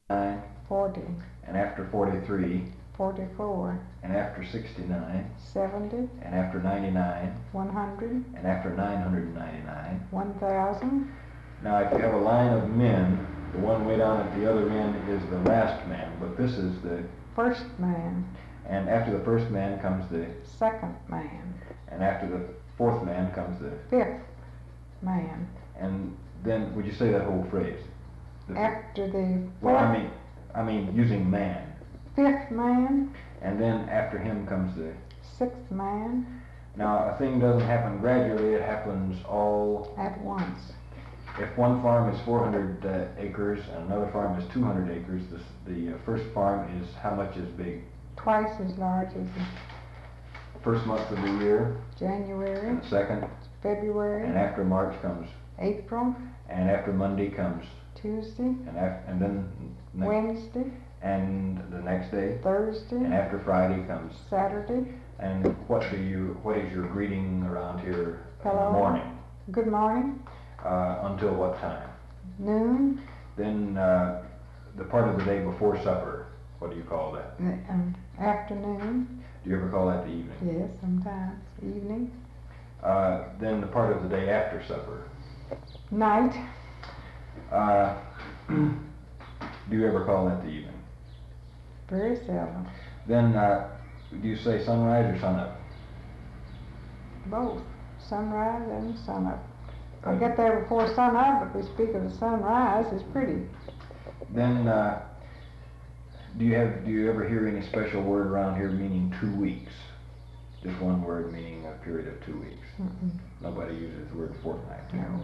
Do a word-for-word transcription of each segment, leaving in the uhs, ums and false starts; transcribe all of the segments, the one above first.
nine, forty, and after forty-three, forty-four, and after sixty-nine, seventy, and after ninety-nine, one hundred, and after nine hundred ninety-nine. one thousand. Now, if you have a line of men, the one way down at the other end is the last man, but this is the First man. and after the first man comes the Second man. and after the fourth man comes the Fifth man. and then would you say that whole phrase? The, After the well, fourth, I mean, I mean using man, fifth man, and then after him comes the. sixth man, Now, a thing doesn't happen gradually; it happens all. at once. If one farm is four hundred uh, acres and another farm is two hundred acres, this, the uh, first farm is how much is big? Twice as large as the First month of the year, January, and the second, February, and after March comes, April, and after Monday comes, Tuesday, and af- and then next, Wednesday, and the next day, and Thursday, after Friday comes. Saturday. And what do you? What is your greeting around here in Hello. the morning? Good morning. Uh, until what time? Noon. Then uh, the part of the day before supper. What do you call that? Um, afternoon. Do you ever call that the evening? Yes, sometimes. Evening. Uh, then the part of the day after supper. Night. Uh, do you ever call that the evening? Very seldom. Then uh, do you say sunrise or sunup? Both. Sunrise and sunup. I get there before sunup, but we speak of the sunrise. It's pretty. Then uh, do you have? Do you ever hear any special word around here meaning two weeks? Just one word meaning a period of two weeks. Mm-mm. Nobody uses the word fortnight. No.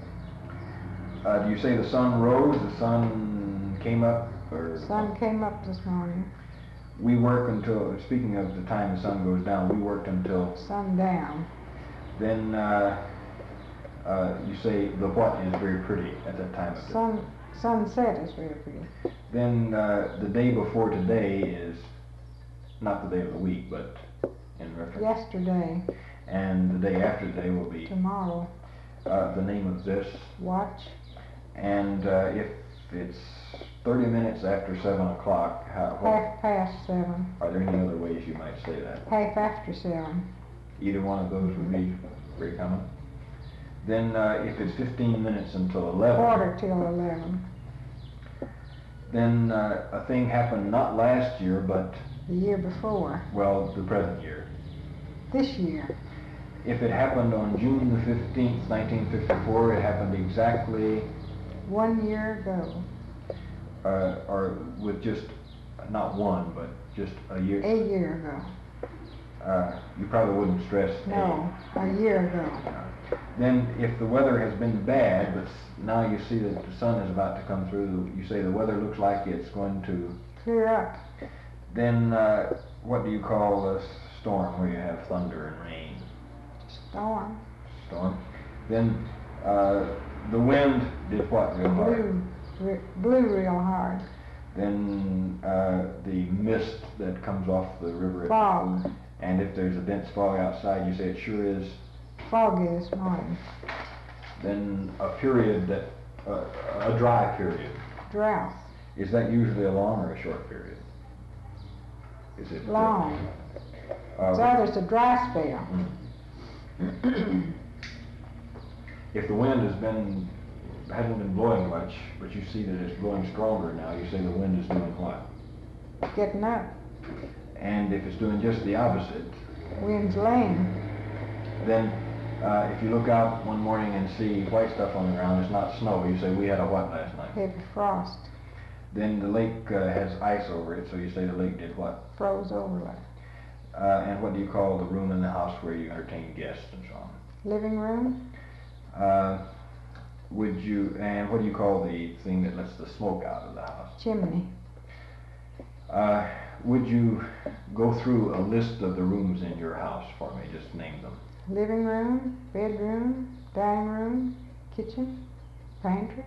Uh, do you say the sun rose, the sun came up, or? Sun came up this morning. We work until, speaking of the time the sun goes down, we worked until, Sundown. then uh, uh, you say the what is very pretty at that time of the Sun sunset is very pretty. Then uh, the day before today is not the day of the week, but in reference. Yesterday. And the day after today will be Tomorrow. uh, the name of this. Watch. And uh, if it's thirty minutes after seven o'clock, how, what, Half past seven. are there any other ways you might say that? Half after seven. Either one of those would be very common. Then uh, if it's fifteen minutes until eleven, Quarter till eleven. then uh, a thing happened not last year, but, The year before. well, the present year. This year. If it happened on June the fifteenth, nineteen fifty-four, it happened exactly, One year ago. uh, or with just, not one, but just a year. A year ago. Uh, you probably wouldn't stress a. No, a year ago. Then if the weather has been bad, but s- now you see that the sun is about to come through, you say the weather looks like it's going to, Clear up. then uh, what do you call a storm where you have thunder and rain? Storm. Storm. Then uh, the wind did what real hard? Blew. Re- blew real hard. Then uh, the mist that comes off the river. Fog. And if there's a dense fog outside, you say it sure is. Foggy this morning. Then a period that, uh, a dry period. Drought. Is that usually a long or a short period? Is it? Long. Uh, So there's a dry spell. If the wind has been, hasn't been blowing much, but you see that it's blowing stronger now, you say the wind is doing what? Getting up. And if it's doing just the opposite, Wind's lane. then uh, if you look out one morning and see white stuff on the ground, it's not snow, you say we had a what last night? Heavy frost. Then the lake uh, has ice over it, so you say the lake did what? Froze over like. Uh, and what do you call the room in the house where you entertain guests and so on? Living room. Uh, would you, and what do you call the thing that lets the smoke out of the house? Chimney. Uh, would you go through a list of the rooms in your house for me? Just name them. Living room. Bedroom. Dining room. Kitchen. Pantry.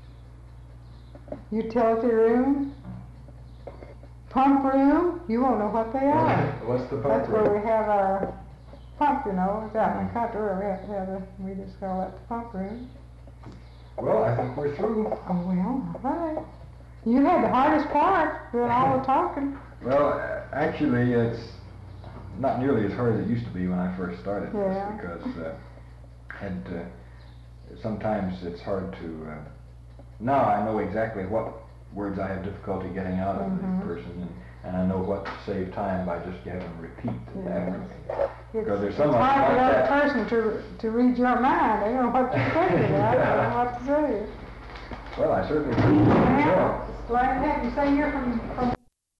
Utility room. Pump room. You won't know what they are. What's the pump That's where room? we have our pump, you know. It's out in the country where we have to have a, we just call that the pump room. Well, I think we're through. Oh, well, all right. You had the hardest part, doing all the talking. Well, uh, actually, it's not nearly as hard as it used to be when I first started this, Yeah. because uh, and uh, sometimes it's hard to. Uh, now I know exactly what words I have difficulty getting out of Mhm. the person, and, and I know what to save time by just having them repeat Yes. after me. It's, Because there's it's someone hard for the like other that. person to, to read your mind. They know what you're thinking about, they Yeah. know what to say. Well, I certainly appreciate it. Well, glad to have you say you're from, from